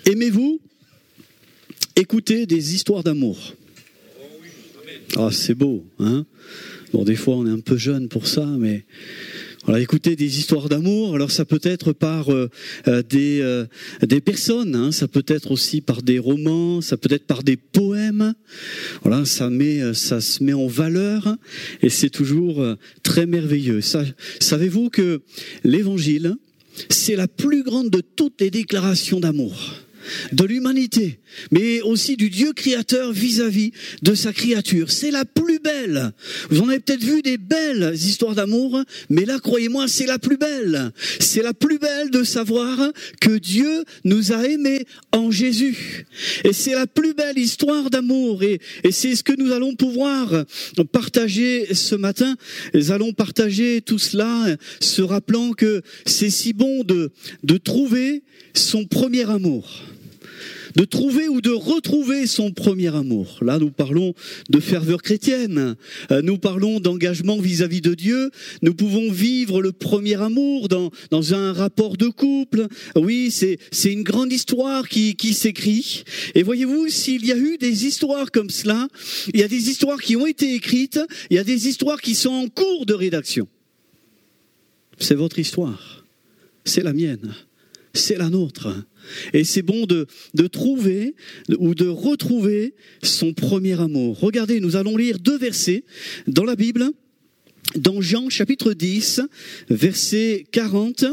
Aimez-vous écouter des histoires d'amour? Ah, c'est beau, hein? Bon, des fois, on est un peu jeune pour ça, mais voilà, écouter des histoires d'amour. Alors, ça peut être par des personnes, hein, ça peut être aussi par des romans, ça peut être par des poèmes. Voilà, ça se met en valeur et c'est toujours très merveilleux. Savez-vous que l'Évangile, c'est la plus grande de toutes les déclarations d'amour de l'humanité, mais aussi du Dieu créateur vis-à-vis de sa créature. C'est la plus belle. Vous en avez peut-être vu des belles histoires d'amour, mais là, croyez-moi, c'est la plus belle. C'est la plus belle de savoir que Dieu nous a aimés en Jésus. Et c'est la plus belle histoire d'amour. Et c'est ce que nous allons pouvoir partager ce matin. Nous allons partager tout cela, se rappelant que c'est si bon de trouver son premier amour. De trouver ou de retrouver son premier amour. Là, nous parlons de ferveur chrétienne, nous parlons d'engagement vis-à-vis de Dieu, nous pouvons vivre le premier amour dans un rapport de couple. Oui, c'est une grande histoire qui s'écrit. Et voyez-vous, s'il y a eu des histoires comme cela, il y a des histoires qui ont été écrites, il y a des histoires qui sont en cours de rédaction. C'est votre histoire, c'est la mienne. C'est la nôtre. Et c'est bon de trouver ou de retrouver son premier amour. Regardez, nous allons lire 2 versets dans la Bible, dans Jean chapitre 10, verset 40.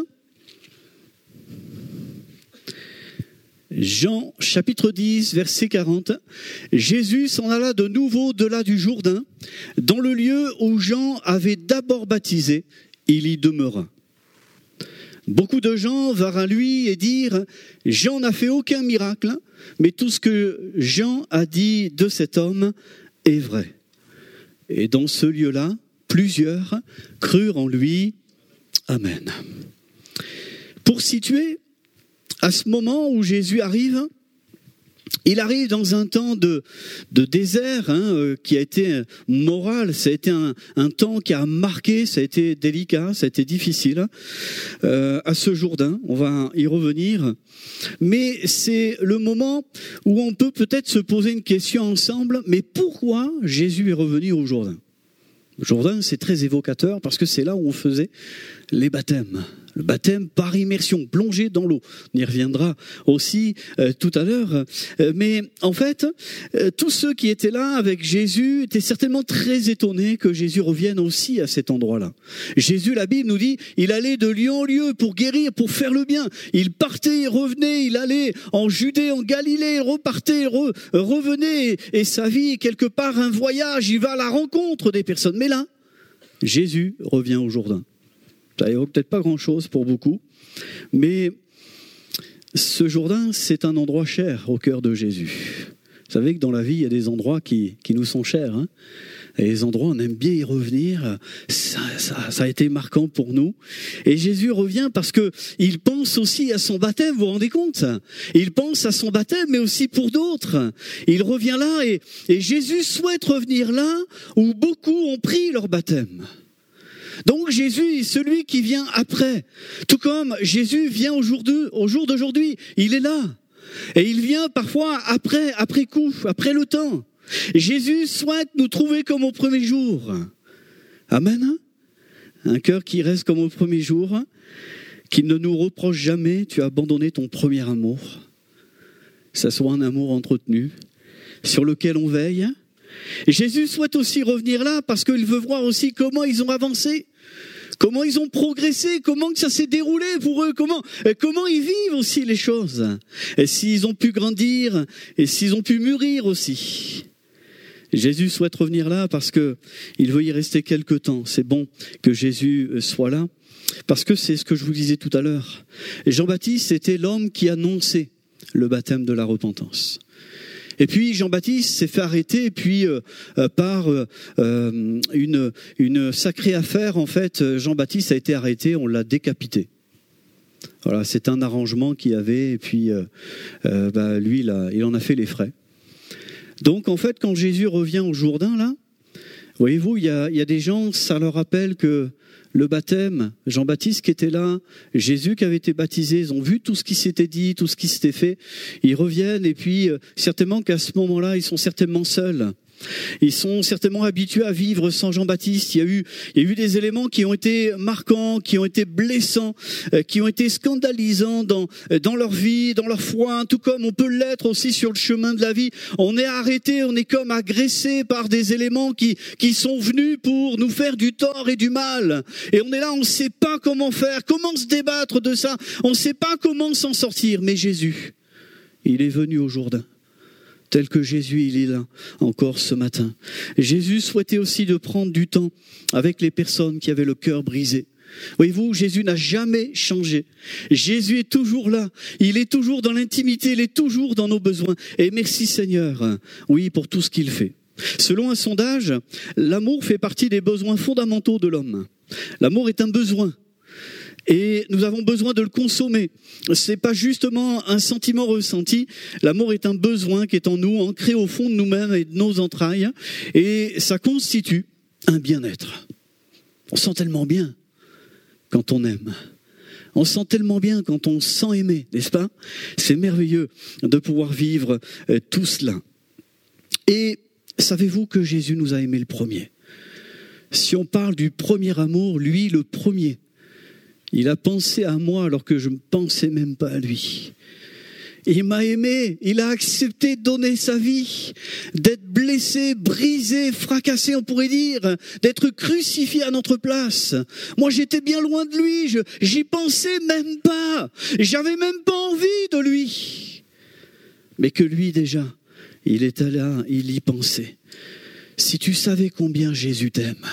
Jean chapitre 10, verset 40. Jésus s'en alla de nouveau de là du Jourdain, dans le lieu où Jean avait d'abord baptisé, il y demeura. Beaucoup de gens vinrent à lui et dirent « Jean n'a fait aucun miracle, mais tout ce que Jean a dit de cet homme est vrai. » Et dans ce lieu-là, plusieurs crurent en lui. Amen. Pour situer, à ce moment où Jésus arrive, il arrive dans un temps de désert qui a été moral, ça a été un temps qui a marqué, ça a été délicat, ça a été difficile à ce Jourdain, on va y revenir. Mais c'est le moment où on peut peut-être se poser une question ensemble, mais pourquoi Jésus est revenu au Jourdain? Le Jourdain, c'est très évocateur parce que c'est là où on faisait les baptêmes. Le baptême par immersion, plongé dans l'eau. On y reviendra aussi tout à l'heure. Mais en fait, tous ceux qui étaient là avec Jésus étaient certainement très étonnés que Jésus revienne aussi à cet endroit-là. Jésus, la Bible nous dit, il allait de lieu en lieu pour guérir, pour faire le bien. Il partait et revenait, il allait en Judée, en Galilée, il repartait, revenait. Et sa vie est quelque part un voyage, il va à la rencontre des personnes. Mais là, Jésus revient au Jourdain. Ça évoque peut-être pas grand-chose pour beaucoup, mais ce Jourdain, c'est un endroit cher au cœur de Jésus. Vous savez que dans la vie, il y a des endroits qui nous sont chers. Hein, et les endroits, on aime bien y revenir. Ça a été marquant pour nous. Et Jésus revient parce que il pense aussi à son baptême, vous vous rendez compte? Il pense à son baptême, mais aussi pour d'autres. Il revient là et Jésus souhaite revenir là où beaucoup ont pris leur baptême. Donc Jésus est celui qui vient après. Tout comme Jésus vient au jour d'aujourd'hui, il est là. Et il vient parfois après coup, après le temps. Jésus souhaite nous trouver comme au premier jour. Amen. Un cœur qui reste comme au premier jour, qui ne nous reproche jamais, tu as abandonné ton premier amour. Que ça soit un amour entretenu, sur lequel on veille. Et Jésus souhaite aussi revenir là parce qu'il veut voir aussi comment ils ont avancé, comment ils ont progressé, comment ça s'est déroulé pour eux, comment ils vivent aussi les choses, et s'ils ont pu grandir, et s'ils ont pu mûrir aussi. Jésus souhaite revenir là parce que il veut y rester quelque temps. C'est bon que Jésus soit là parce que c'est ce que je vous disais tout à l'heure. Et Jean-Baptiste, c'était l'homme qui annonçait le baptême de la repentance. Et puis Jean-Baptiste s'est fait arrêter, et puis par une sacrée affaire, en fait, Jean-Baptiste a été arrêté, on l'a décapité. Voilà, c'est un arrangement qu'il y avait, et puis lui, il en a fait les frais. Donc en fait, quand Jésus revient au Jourdain, là, Voyez-vous, il y a des gens, ça leur rappelle que le baptême, Jean-Baptiste qui était là, Jésus qui avait été baptisé, ils ont vu tout ce qui s'était dit, tout ce qui s'était fait. Ils reviennent et puis certainement qu'à ce moment-là, ils sont certainement seuls. Ils sont certainement habitués à vivre sans Jean-Baptiste. Il y a eu des éléments qui ont été marquants, qui ont été blessants, qui ont été scandalisants dans leur vie, dans leur foi, tout comme on peut l'être aussi sur le chemin de la vie. On est arrêté, on est comme agressé par des éléments qui sont venus pour nous faire du tort et du mal. Et on est là, on ne sait pas comment faire, comment se débattre de ça. On ne sait pas comment s'en sortir. Mais Jésus, il est venu au Jourdain. Tel que Jésus, il est là encore ce matin. Jésus souhaitait aussi de prendre du temps avec les personnes qui avaient le cœur brisé. Voyez-vous, Jésus n'a jamais changé. Jésus est toujours là. Il est toujours dans l'intimité, il est toujours dans nos besoins. Et merci Seigneur, oui, pour tout ce qu'il fait. Selon un sondage, l'amour fait partie des besoins fondamentaux de l'homme. L'amour est un besoin. Et nous avons besoin de le consommer. C'est pas justement un sentiment ressenti. L'amour est un besoin qui est en nous, ancré au fond de nous-mêmes et de nos entrailles. Et ça constitue un bien-être. On sent tellement bien quand on aime. On sent tellement bien quand on se sent aimé, n'est-ce pas? C'est merveilleux de pouvoir vivre tout cela. Et savez-vous que Jésus nous a aimés le premier? Si on parle du premier amour, lui le premier, il a pensé à moi alors que je ne pensais même pas à lui. Il m'a aimé, il a accepté de donner sa vie, d'être blessé, brisé, fracassé, on pourrait dire, d'être crucifié à notre place. Moi, j'étais bien loin de lui, j'y pensais même pas, j'avais même pas envie de lui. Mais que lui déjà, il était là, il y pensait. Si tu savais combien Jésus t'aime,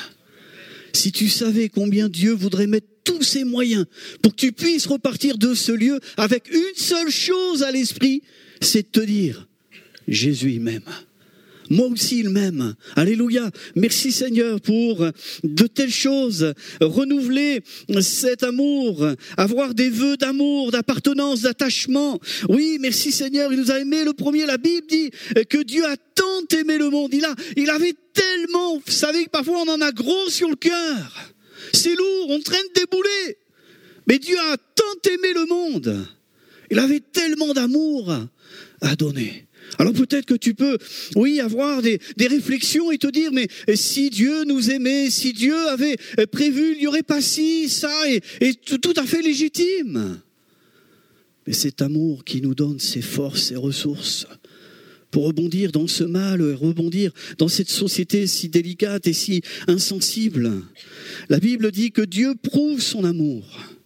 si tu savais combien Dieu voudrait mettre tous ses moyens pour que tu puisses repartir de ce lieu avec une seule chose à l'esprit, c'est de te dire, Jésus il m'aime. Moi aussi il m'aime. Alléluia. Merci Seigneur pour de telles choses. Renouveler cet amour, avoir des vœux d'amour, d'appartenance, d'attachement. Oui, merci Seigneur, il nous a aimés le premier. La Bible dit que Dieu a tant aimé le monde. Il avait tellement, vous savez que parfois on en a gros sur le cœur. C'est lourd, on traîne des boulets. Mais Dieu a tant aimé le monde. Il avait tellement d'amour à donner. Alors peut-être que tu peux, oui, avoir des réflexions et te dire, mais si Dieu nous aimait, si Dieu avait prévu, il n'y aurait pas ci, ça, et tout à fait légitime. Mais cet amour qui nous donne ses forces, ses ressources, pour rebondir dans ce mal, rebondir dans cette société si délicate et si insensible. La Bible dit que Dieu prouve son amour.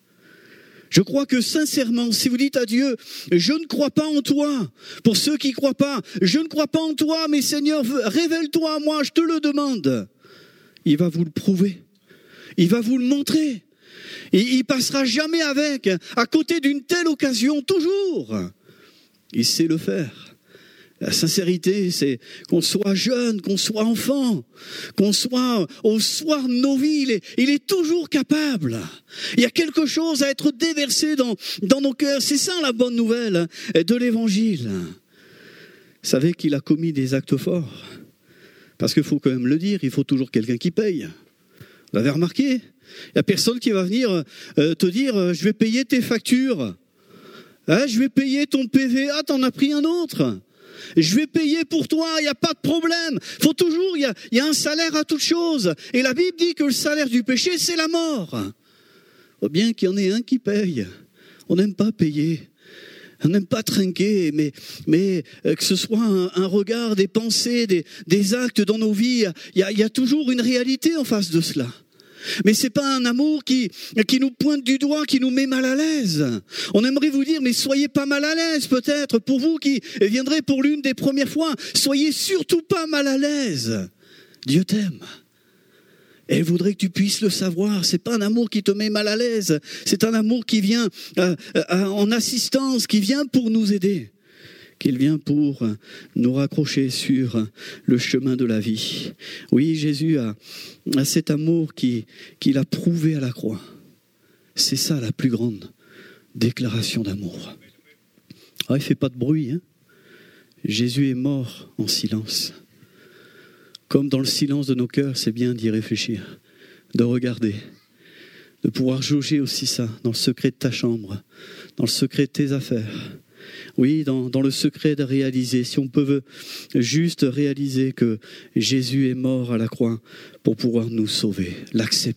Je crois que sincèrement, si vous dites à Dieu, je ne crois pas en toi, pour ceux qui ne croient pas, je ne crois pas en toi, mais Seigneur, révèle-toi à moi, je te le demande. Il va vous le prouver, il va vous le montrer. Et il passera jamais à côté d'une telle occasion, toujours. Il sait le faire. La sincérité, c'est qu'on soit jeune, qu'on soit enfant, qu'on soit au soir de nos vies, il est toujours capable. Il y a quelque chose à être déversé dans nos cœurs. C'est ça la bonne nouvelle de l'Évangile. Vous savez qu'il a commis des actes forts. Parce qu'il faut quand même le dire, il faut toujours quelqu'un qui paye. Vous l'avez remarqué? Il n'y a personne qui va venir te dire, je vais payer tes factures. Je vais payer ton PVA, t'en as pris un autre. Je vais payer pour toi, il n'y a pas de problème. Faut toujours, il y a un salaire à toute chose. Et la Bible dit que le salaire du péché, c'est la mort. Faut bien qu'il y en ait un qui paye. On n'aime pas payer. On n'aime pas trinquer, mais que ce soit un regard, des pensées, des actes dans nos vies, il y a toujours une réalité en face de cela. Mais c'est pas un amour qui nous pointe du doigt, qui nous met mal à l'aise. On aimerait vous dire, mais soyez pas mal à l'aise peut-être, pour vous qui viendrez pour l'une des premières fois, soyez surtout pas mal à l'aise. Dieu t'aime. Et il voudrait que tu puisses le savoir. C'est pas un amour qui te met mal à l'aise, c'est un amour qui vient en assistance, qui vient pour nous aider. Qu'il vient pour nous raccrocher sur le chemin de la vie. Oui, Jésus a cet amour qu'il a prouvé à la croix. C'est ça la plus grande déclaration d'amour. Il ne fait pas de bruit. Jésus est mort en silence. comme dans le silence de nos cœurs, c'est bien d'y réfléchir, de regarder, de pouvoir jauger aussi ça dans le secret de ta chambre, dans le secret de tes affaires. Oui, dans le secret de réaliser, si on peut juste réaliser que Jésus est mort à la croix pour pouvoir nous sauver. L'acceptes-tu ?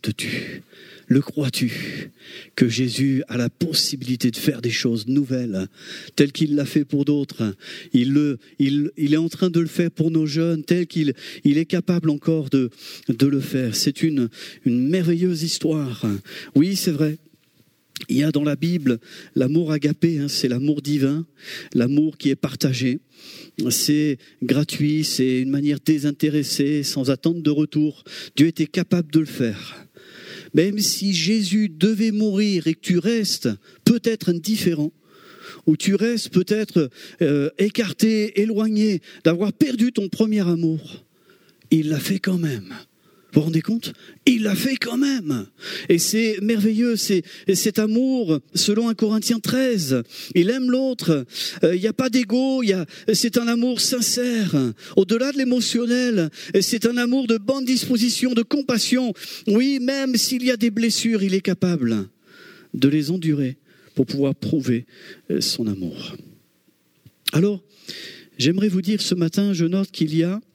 Le crois-tu ? Que Jésus a la possibilité de faire des choses nouvelles, telles qu'il l'a fait pour d'autres. Il est en train de le faire pour nos jeunes, tel qu'il est capable encore de le faire. C'est une merveilleuse histoire. Oui, c'est vrai. Il y a dans la Bible l'amour agapé, c'est l'amour divin, l'amour qui est partagé. C'est gratuit, c'est une manière désintéressée, sans attente de retour. Dieu était capable de le faire. Même si Jésus devait mourir et que tu restes peut-être indifférent, ou tu restes peut-être écarté, éloigné, d'avoir perdu ton premier amour, il l'a fait quand même. Vous vous rendez compte ? Il l'a fait quand même. Et c'est merveilleux, c'est cet amour, selon 1 Corinthiens 13. Il aime l'autre, il n'y a pas d'ego, c'est un amour sincère. Au-delà de l'émotionnel, c'est un amour de bonne disposition, de compassion. Oui, même s'il y a des blessures, il est capable de les endurer pour pouvoir prouver son amour. Alors, j'aimerais vous dire ce matin, je note qu'il y a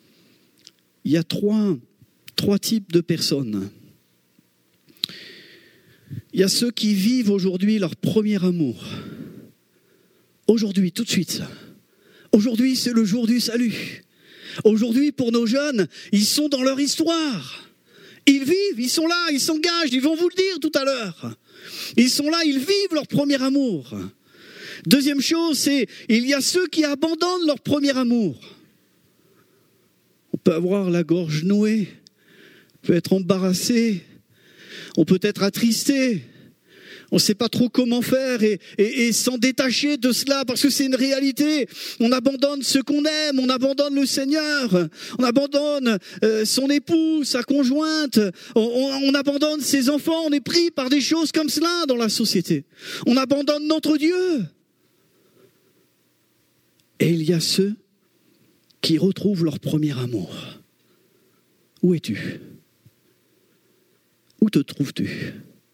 trois types de personnes. Il y a ceux qui vivent aujourd'hui leur premier amour. Aujourd'hui, tout de suite. Aujourd'hui, c'est le jour du salut. Aujourd'hui, pour nos jeunes, ils sont dans leur histoire. Ils vivent, ils sont là, ils s'engagent, ils vont vous le dire tout à l'heure. Ils sont là, ils vivent leur premier amour. Deuxième chose, c'est il y a ceux qui abandonnent leur premier amour. On peut avoir la gorge nouée, on peut être embarrassé, on peut être attristé, on ne sait pas trop comment faire et s'en détacher de cela parce que c'est une réalité. On abandonne ce qu'on aime, on abandonne le Seigneur, on abandonne son époux, sa conjointe, on abandonne ses enfants, on est pris par des choses comme cela dans la société. On abandonne notre Dieu. Et il y a ceux qui retrouvent leur premier amour. Où es-tu ? Où te trouves-tu ?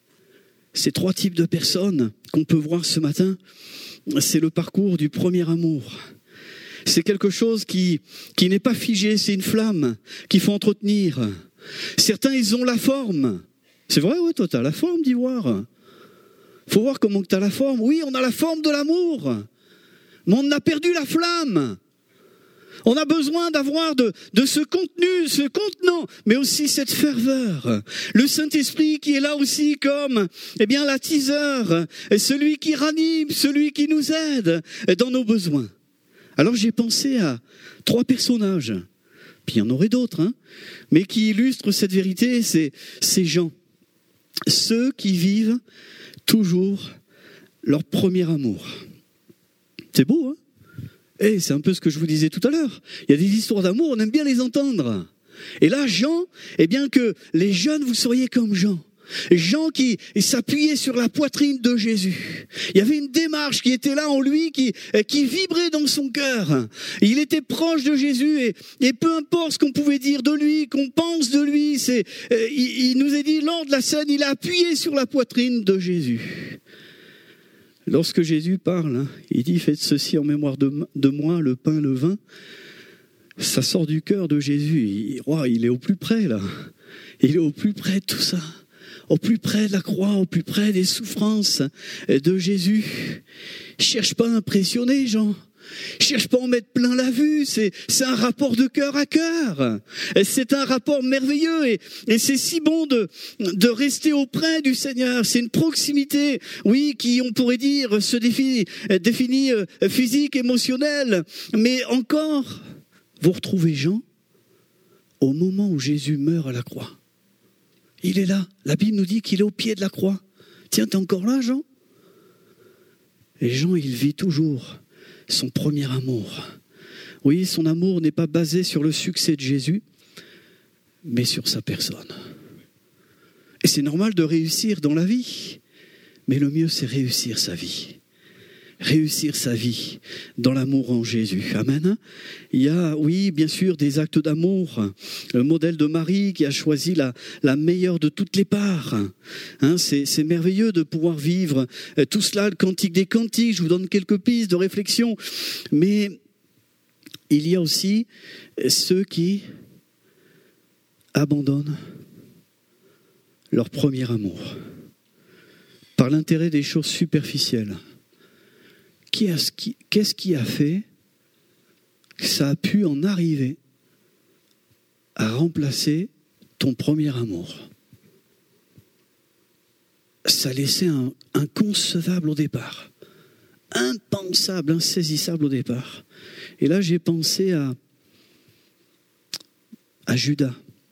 Ces trois types de personnes qu'on peut voir ce matin, c'est le parcours du premier amour. C'est quelque chose qui n'est pas figé, c'est une flamme qu'il faut entretenir. Certains, ils ont la forme. C'est vrai, ouais, toi, tu as la forme d'ivoire. Il faut voir comment tu as la forme. Oui, on a la forme de l'amour, mais on a perdu la flamme. On a besoin d'avoir de ce contenu, ce contenant, mais aussi cette ferveur. Le Saint-Esprit qui est là aussi comme l'attiseur, celui qui ranime, celui qui nous aide dans nos besoins. Alors j'ai pensé à trois personnages, puis il y en aurait d'autres, mais qui illustrent cette vérité, c'est ces gens. Ceux qui vivent toujours leur premier amour. C'est beau, hein ? C'est un peu ce que je vous disais tout à l'heure. Il y a des histoires d'amour, on aime bien les entendre. Et là, Jean, que les jeunes, vous seriez comme Jean. Jean qui s'appuyait sur la poitrine de Jésus. Il y avait une démarche qui était là en lui, qui vibrait dans son cœur. Il était proche de Jésus et peu importe ce qu'on pouvait dire de lui, qu'on pense de lui, il nous est dit lors de la scène, il a appuyé sur la poitrine de Jésus. Lorsque Jésus parle, il dit « Faites ceci en mémoire de moi, le pain, le vin ». Ça sort du cœur de Jésus. Il est au plus près, là. Il est au plus près de tout ça. Au plus près de la croix, au plus près des souffrances de Jésus. Cherche pas à impressionner, Jean. Cherche pas à en mettre plein la vue, c'est un rapport de cœur à cœur. C'est un rapport merveilleux et c'est si bon de rester auprès du Seigneur. C'est une proximité, oui, qui on pourrait dire se définit physique, émotionnelle. Mais encore, vous retrouvez Jean au moment où Jésus meurt à la croix. Il est là. La Bible nous dit qu'il est au pied de la croix. Tiens, t'es encore là, Jean ? Et Jean, il vit toujours son premier amour. Oui, son amour n'est pas basé sur le succès de Jésus, mais sur sa personne. Et c'est normal de réussir dans la vie, mais le mieux, c'est réussir sa vie. réussir sa vie dans l'amour en Jésus. Amen. Il y a, oui, bien sûr, des actes d'amour. Le modèle de Marie qui a choisi la meilleure de toutes les parts. Hein, c'est merveilleux de pouvoir vivre tout cela, le cantique des cantiques. Je vous donne quelques pistes de réflexion. Mais il y a aussi ceux qui abandonnent leur premier amour par l'intérêt des choses superficielles. Qu'est-ce qui a fait que ça a pu en arriver à remplacer ton premier amour? Ça laissait inconcevable au départ, impensable, insaisissable au départ. Et là, j'ai pensé à Judas.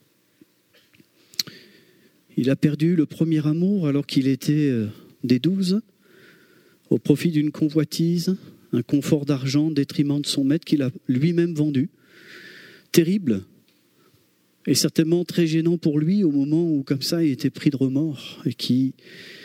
Il a perdu le premier amour alors qu'il était des 12, au profit d'une convoitise, un confort d'argent, au détriment de son maître qu'il a lui-même vendu. Terrible, et certainement très gênant pour lui au moment où, comme ça, il était pris de remords et qu'il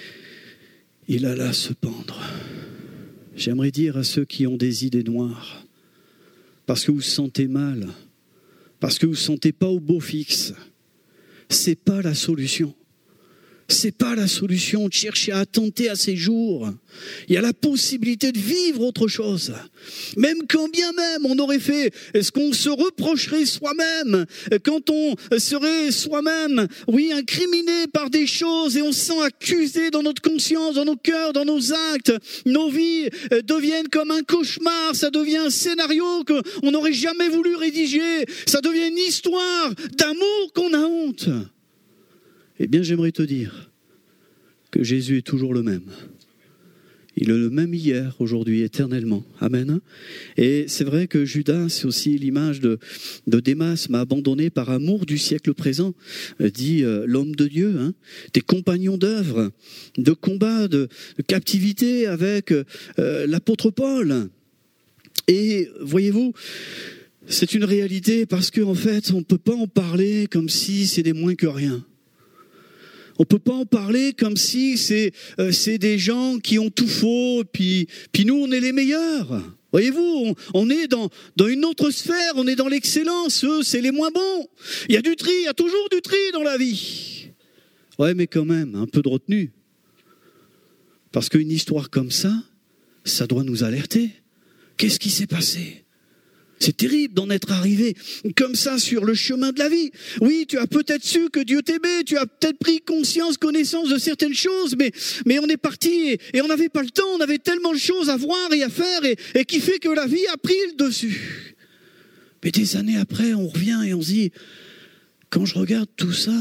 alla se pendre. J'aimerais dire à ceux qui ont des idées noires, parce que vous vous sentez mal, parce que vous ne vous sentez pas au beau fixe, c'est pas la solution. C'est pas la solution de chercher à attenter à ces jours. Il y a la possibilité de vivre autre chose. Même quand bien même on aurait fait ce qu'on se reprocherait soi-même, quand on serait soi-même, oui, incriminé par des choses et on se sent accusé dans notre conscience, dans nos cœurs, dans nos actes, nos vies deviennent comme un cauchemar, ça devient un scénario qu'on n'aurait jamais voulu rédiger, ça devient une histoire d'amour qu'on a honte. Eh bien, j'aimerais te dire que Jésus est toujours le même. Il est le même hier, aujourd'hui, éternellement. Amen. Et c'est vrai que Judas, c'est aussi l'image de Démas, m'a abandonné par amour du siècle présent, dit l'homme de Dieu, hein, des compagnons d'œuvre, de combat, de captivité avec l'apôtre Paul. Et voyez-vous, c'est une réalité parce qu'en fait, on ne peut pas en parler comme si c'est des moins que rien. On ne peut pas en parler comme si c'est des gens qui ont tout faux, puis nous, on est les meilleurs. Voyez-vous, on est dans une autre sphère, on est dans l'excellence, eux, c'est les moins bons. Il y a du tri, il y a toujours du tri dans la vie. Ouais, mais quand même, un peu de retenue. Parce qu'une histoire comme ça doit nous alerter. Qu'est-ce qui s'est passé ? C'est terrible d'en être arrivé comme ça sur le chemin de la vie. Oui, tu as peut-être su que Dieu t'aimait, tu as peut-être pris connaissance de certaines choses, mais on est parti et on n'avait pas le temps, on avait tellement de choses à voir et à faire et qui fait que la vie a pris le dessus. Mais des années après, on revient et on se dit, quand je regarde tout ça,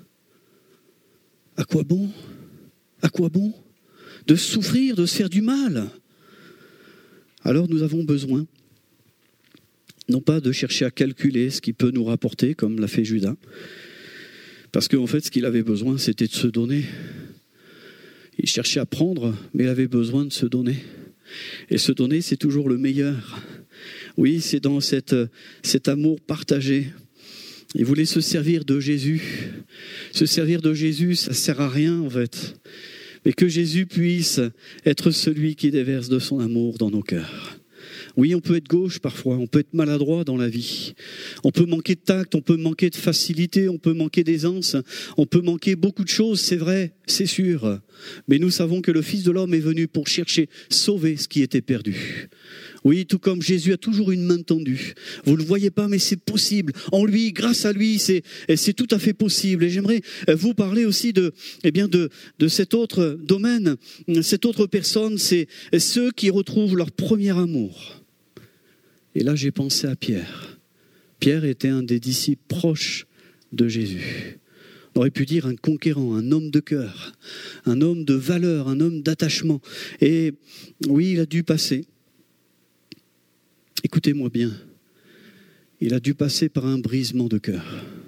à quoi bon ? À quoi bon ? De souffrir, de se faire du mal. Alors nous avons besoin non pas de chercher à calculer ce qui peut nous rapporter, comme l'a fait Judas, parce qu'en fait, ce qu'il avait besoin, c'était de se donner. Il cherchait à prendre, mais il avait besoin de se donner. Et se donner, c'est toujours le meilleur. Oui, c'est dans cet amour partagé. Il voulait se servir de Jésus. Se servir de Jésus, ça ne sert à rien, en fait. Mais que Jésus puisse être celui qui déverse de son amour dans nos cœurs. Oui, on peut être gauche parfois, on peut être maladroit dans la vie. On peut manquer de tact, on peut manquer de facilité, on peut manquer d'aisance, on peut manquer beaucoup de choses, c'est vrai, c'est sûr. Mais nous savons que le Fils de l'homme est venu pour chercher, sauver ce qui était perdu. Oui, tout comme Jésus a toujours une main tendue. Vous ne le voyez pas, mais c'est possible. En lui, grâce à lui, c'est tout à fait possible. Et j'aimerais vous parler aussi de cet autre domaine, cette autre personne, c'est ceux qui retrouvent leur premier amour. Et là, j'ai pensé à Pierre. Pierre était un des disciples proches de Jésus. On aurait pu dire un conquérant, un homme de cœur, un homme de valeur, un homme d'attachement. Et oui, il a dû passer. Écoutez-moi bien. Il a dû passer par un brisement de cœur.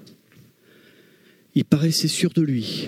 Il paraissait sûr de lui.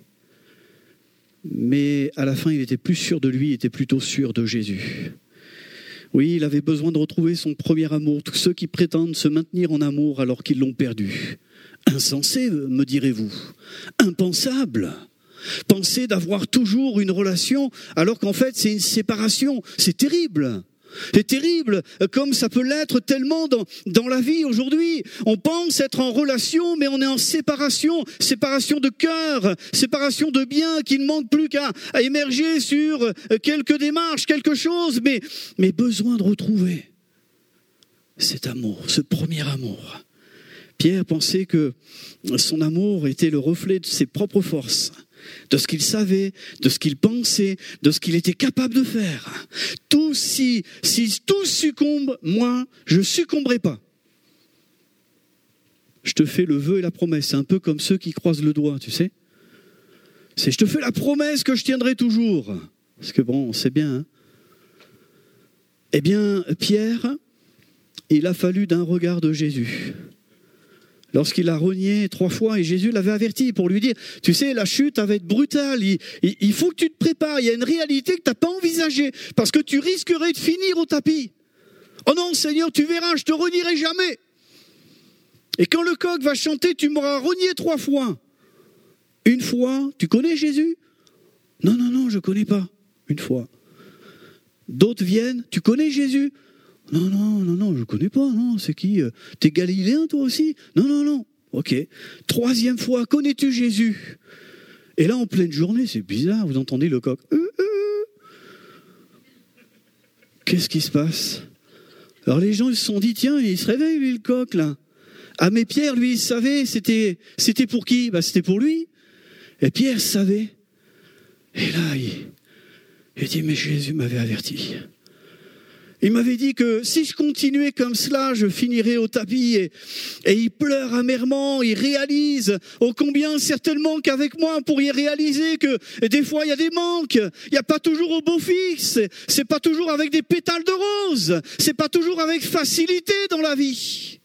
Mais à la fin, il était plus sûr de lui, il était plutôt sûr de Jésus. Oui, il avait besoin de retrouver son premier amour. Tous ceux qui prétendent se maintenir en amour alors qu'ils l'ont perdu. Insensé, me direz-vous. Impensable. Penser d'avoir toujours une relation alors qu'en fait c'est une séparation. C'est terrible. C'est terrible, comme ça peut l'être tellement dans la vie aujourd'hui. On pense être en relation, mais on est en séparation. Séparation de cœur, séparation de biens qui ne manque plus qu'à émerger sur quelques démarches, quelque chose, mais besoin de retrouver cet amour, ce premier amour. Pierre pensait que son amour était le reflet de ses propres forces, de ce qu'il savait, de ce qu'il pensait, de ce qu'il était capable de faire. Si tout succombe, moi, je ne succomberai pas. Je te fais le vœu et la promesse. C'est un peu comme ceux qui croisent le doigt, tu sais. C'est je te fais la promesse que je tiendrai toujours. Parce que bon, c'est bien. Hein. Eh bien, Pierre, il a fallu d'un regard de Jésus. Lorsqu'il a renié 3 fois, et Jésus l'avait averti pour lui dire, tu sais, la chute va être brutale, il faut que tu te prépares, il y a une réalité que tu n'as pas envisagée, parce que tu risquerais de finir au tapis. Oh non, Seigneur, tu verras, je te renierai jamais. Et quand le coq va chanter, tu m'auras renié 3 fois. Une fois, tu connais Jésus ? Non, je ne connais pas. Une fois. D'autres viennent, tu connais Jésus ? Non, je ne connais pas, non, c'est qui ? T'es galiléen toi aussi ? Non, ok. 3e fois, connais-tu Jésus ? Et là, en pleine journée, c'est bizarre, vous entendez le coq. Qu'est-ce qui se passe ? Alors les gens, ils se sont dit, tiens, il se réveille lui le coq là. Ah mais Pierre, lui, il savait, c'était pour qui ? C'était pour lui. Et Pierre savait. Et là, il dit, mais Jésus m'avait averti. Il m'avait dit que si je continuais comme cela, je finirais au tapis. Et il pleure amèrement, il réalise ô combien certainement qu'avec moi, on pourrait réaliser que des fois, il y a des manques. Il n'y a pas toujours au beau fixe. C'est pas toujours avec des pétales de rose. C'est pas toujours avec facilité dans la vie.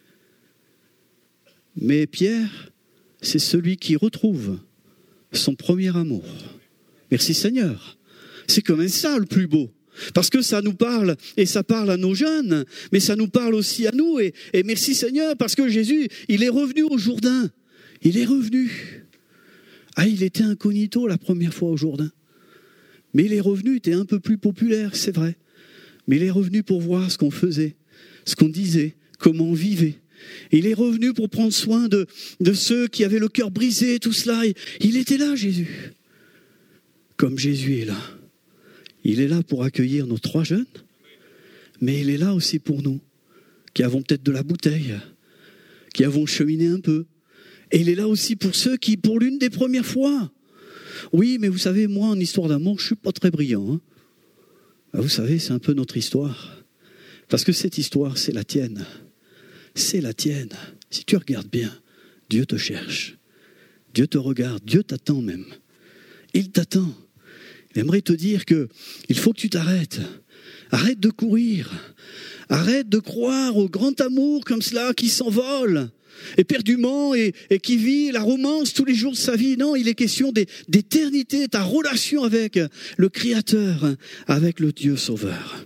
Mais Pierre, c'est celui qui retrouve son premier amour. Merci Seigneur. C'est quand même ça le plus beau. Parce que ça nous parle, et ça parle à nos jeunes, mais ça nous parle aussi à nous. Et merci Seigneur, parce que Jésus, il est revenu au Jourdain. Il est revenu. Ah, il était incognito la première fois au Jourdain. Mais il est revenu, il était un peu plus populaire, c'est vrai. Mais il est revenu pour voir ce qu'on faisait, ce qu'on disait, comment on vivait. Il est revenu pour prendre soin de ceux qui avaient le cœur brisé, tout cela. Il était là, Jésus. Comme Jésus est là. Il est là pour accueillir nos 3 jeunes, mais il est là aussi pour nous, qui avons peut-être de la bouteille, qui avons cheminé un peu. Et il est là aussi pour ceux qui, pour l'une des premières fois, oui, mais vous savez, moi, en histoire d'amour, je ne suis pas très brillant. Hein. Vous savez, c'est un peu notre histoire. Parce que cette histoire, c'est la tienne. C'est la tienne. Si tu regardes bien, Dieu te cherche. Dieu te regarde. Dieu t'attend même. Il t'attend. Il aimerait te dire qu'il faut que tu t'arrêtes. Arrête de courir. Arrête de croire au grand amour comme cela qui s'envole éperdument et qui vit la romance tous les jours de sa vie. Non, il est question d'éternité, ta relation avec le Créateur, avec le Dieu Sauveur.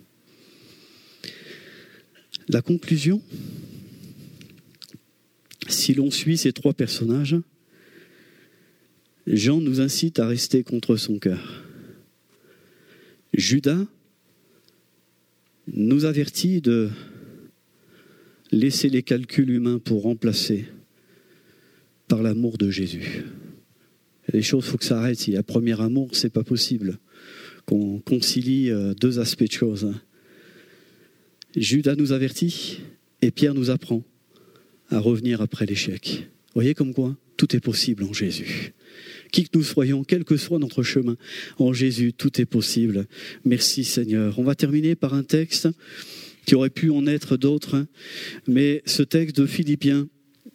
La conclusion, si l'on suit ces 3 personnages, Jean nous incite à rester contre son cœur. Judas nous avertit de laisser les calculs humains pour remplacer par l'amour de Jésus. Il y a des choses, il faut que ça arrête. S'il y a premier amour, c'est pas possible qu'on concilie 2 aspects de choses. Judas nous avertit et Pierre nous apprend à revenir après l'échec. Vous voyez comme quoi tout est possible en Jésus. Qui que nous soyons, quel que soit notre chemin, en Jésus, tout est possible. Merci Seigneur. On va terminer par un texte qui aurait pu en être d'autres, mais ce texte de Philippiens,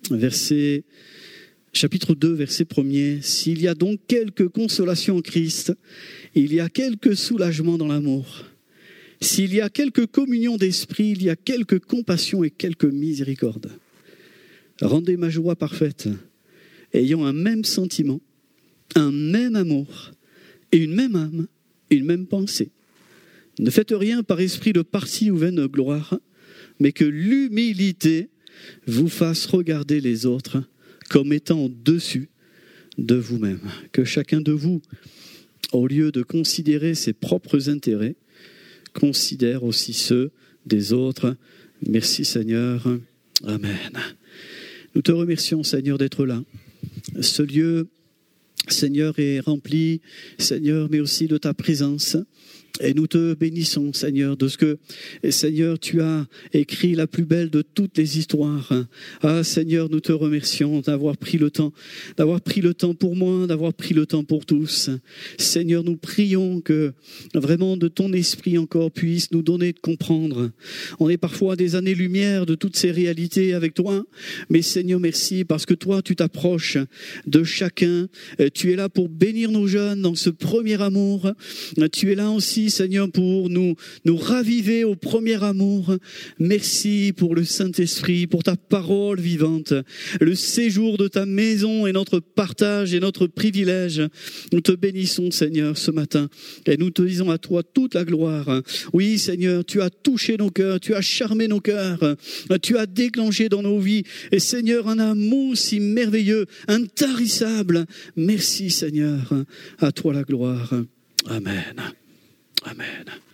chapitre 2, verset 1er. S'il y a donc quelque consolation en Christ, il y a quelque soulagement dans l'amour. S'il y a quelque communion d'esprit, il y a quelque compassion et quelque miséricorde. Rendez ma joie parfaite, ayant un même sentiment, un même amour et une même âme, une même pensée. Ne faites rien par esprit de parti ou vaine gloire, mais que l'humilité vous fasse regarder les autres comme étant au-dessus de vous-même. Que chacun de vous, au lieu de considérer ses propres intérêts, considère aussi ceux des autres. Merci Seigneur. Amen. Nous te remercions Seigneur d'être là. Ce lieu, Seigneur, est rempli, Seigneur, mais aussi de ta présence. Et nous te bénissons, Seigneur, de ce que, Seigneur, tu as écrit la plus belle de toutes les histoires. Ah, Seigneur, nous te remercions d'avoir pris le temps pour moi, d'avoir pris le temps pour tous. Seigneur, nous prions que vraiment de ton esprit encore puisse nous donner de comprendre. On est parfois à des années-lumière de toutes ces réalités avec toi, mais Seigneur, merci parce que toi, tu t'approches de chacun. Tu es là pour bénir nos jeunes dans ce premier amour. Tu es là aussi, Seigneur, pour nous raviver au premier amour. Merci pour le Saint-Esprit, pour ta parole vivante, le séjour de ta maison et notre partage et notre privilège. Nous te bénissons, Seigneur, ce matin et nous te disons à toi toute la gloire. Oui, Seigneur, tu as touché nos cœurs, tu as charmé nos cœurs, tu as déclenché dans nos vies, et Seigneur, un amour si merveilleux, intarissable. Merci, Seigneur, à toi la gloire. Amen. Amen.